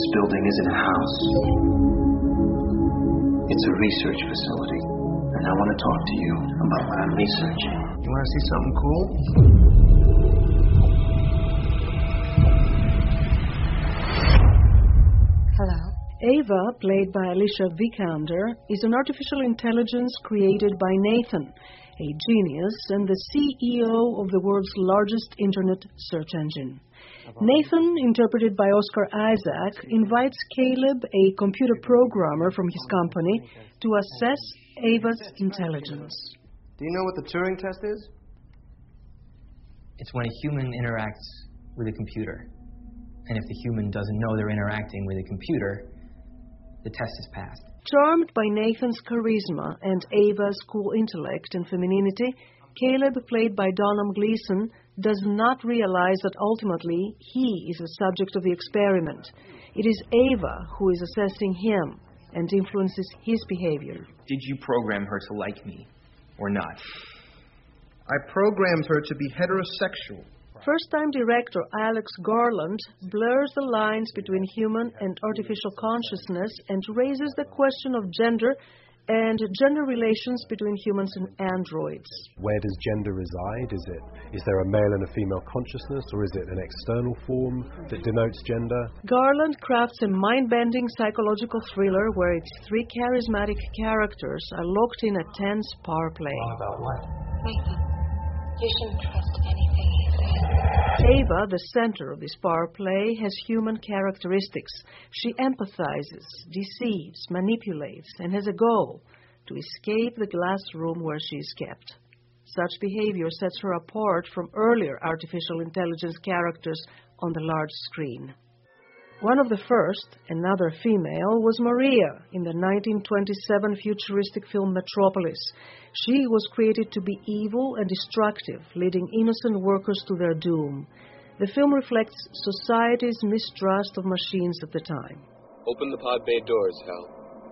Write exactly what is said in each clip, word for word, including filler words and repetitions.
This building isn't a house. It's a research facility. And I want to talk to you about what I'm researching. You want to see something cool? Hello. Ava, played by Alicia Vikander, is an artificial intelligence created by Nathan, a genius and the C E O of the world's largest internet search engine. Nathan, interpreted by Oscar Isaac, invites Caleb, a computer programmer from his company, to assess Ava's intelligence. Do you know what the Turing test is? It's when a human interacts with a computer. And if the human doesn't know they're interacting with a computer, the test is passed. Charmed by Nathan's charisma and Ava's cool intellect and femininity, Caleb, played by Donham Gleeson, does not realize that ultimately he is the subject of the experiment. It is Ava who is assessing him and influences his behavior. Did you program her to like me or not? I programmed her to be heterosexual. First-time director Alex Garland blurs the lines between human and artificial consciousness and raises the question of gender and gender relations between humans and androids. Where does gender reside? Is it is there a male and a female consciousness, or is it an external form that denotes gender? Garland crafts a mind-bending psychological thriller where its three charismatic characters are locked in a tense power play. About what? Nathan, you shouldn't trust anything he says. Ava, the center of this power play, has human characteristics. She empathizes, deceives, manipulates, and has a goal: to escape the glass room where she is kept. Such behavior sets her apart from earlier artificial intelligence characters on the large screen. One of the first, another female, was Maria in the nineteen twenty-seven futuristic film Metropolis. She was created to be evil and destructive, leading innocent workers to their doom. The film reflects society's mistrust of machines at the time. Open the pod bay doors, Hal.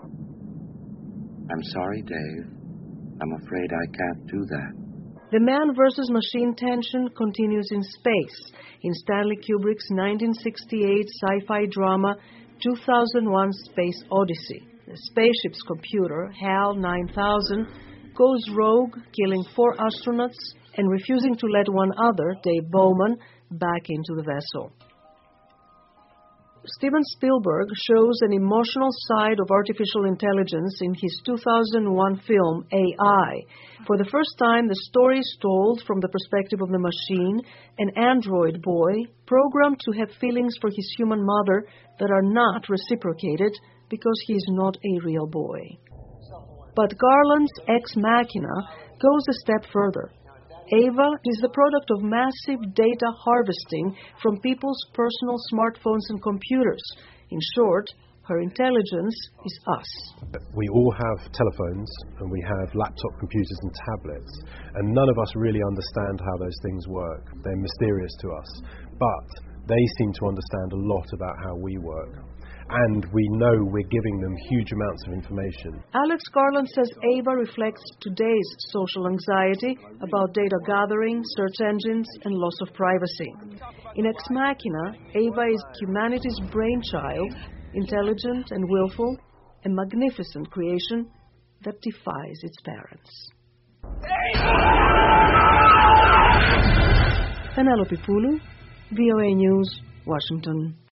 I'm sorry, Dave. I'm afraid I can't do that. The man versus machine tension continues in space, in Stanley Kubrick's nineteen sixty-eight sci-fi drama two thousand one Space Odyssey. The spaceship's computer, HAL nine thousand, goes rogue, killing four astronauts and refusing to let one other, Dave Bowman, back into the vessel. Steven Spielberg shows an emotional side of artificial intelligence in his two thousand one film, A I. For the first time, the story is told from the perspective of the machine, an android boy programmed to have feelings for his human mother that are not reciprocated because he is not a real boy. But Garland's Ex Machina goes a step further. Ava is the product of massive data harvesting from people's personal smartphones and computers. In short, her intelligence is us. We all have telephones and we have laptop computers and tablets, and none of us really understand how those things work. They're mysterious to us, but they seem to understand a lot about how we work. And we know we're giving them huge amounts of information. Alex Garland says Ava reflects today's social anxiety about data gathering, search engines, and loss of privacy. In Ex Machina, Ava is humanity's brainchild, intelligent and willful, a magnificent creation that defies its parents. Penelope Pulu, V O A News, Washington.